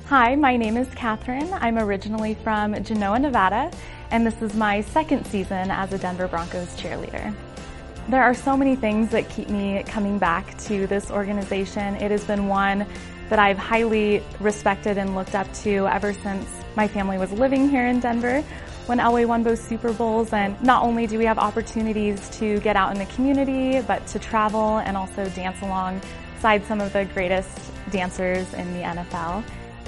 Hi, my name is Catherine. I'm originally from Genoa, Nevada, and this is my second season as a Denver Broncos cheerleader. There are so many things that keep me coming back to this organization. It has been one that I've highly respected and looked up to ever since my family was living here in Denver when Elway won both Super Bowls. And not only do we have opportunities to get out in the community, but to travel and also dance alongside some of the greatest dancers in the NFL.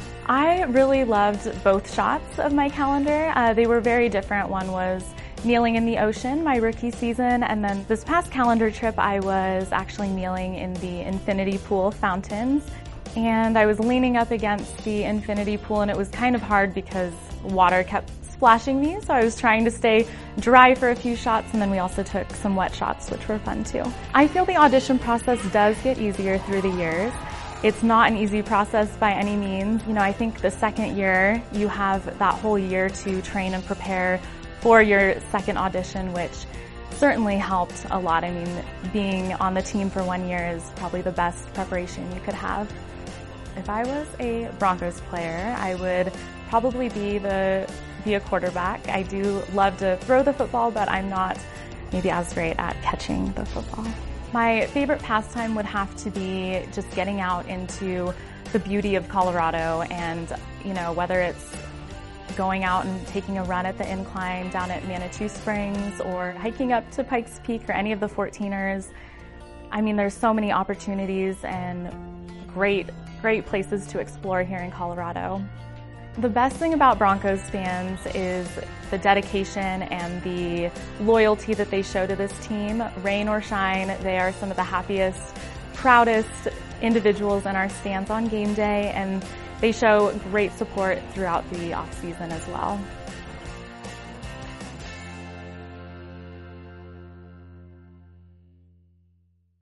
I really loved both shots of my calendar. They were very different. One was kneeling in the ocean my rookie season, and then this past calendar trip I was actually kneeling in the infinity pool fountains, and I was leaning up against the infinity pool, and it was kind of hard because water kept splashing me, so I was trying to stay dry for a few shots, and then we also took some wet shots, which were fun too. I feel the audition process does get easier through the years. It's not an easy process by any means. I think the second year you have that whole year to train and prepare for your second audition, which certainly helped a lot. I mean, being on the team for 1 year is probably the best preparation you could have. If I was a Broncos player, I would probably be a quarterback. I do love to throw the football, but I'm not maybe as great at catching the football. My favorite pastime would have to be just getting out into the beauty of Colorado, and whether it's going out and taking a run at the incline down at Manitou Springs or hiking up to Pikes Peak or any of the 14ers. I mean, there's so many opportunities and great places to explore here in Colorado. The best thing about Broncos fans is the dedication and the loyalty that they show to this team. Rain or shine, they are some of the happiest, proudest individuals in our stands on game day, and they show great support throughout the off-season as well.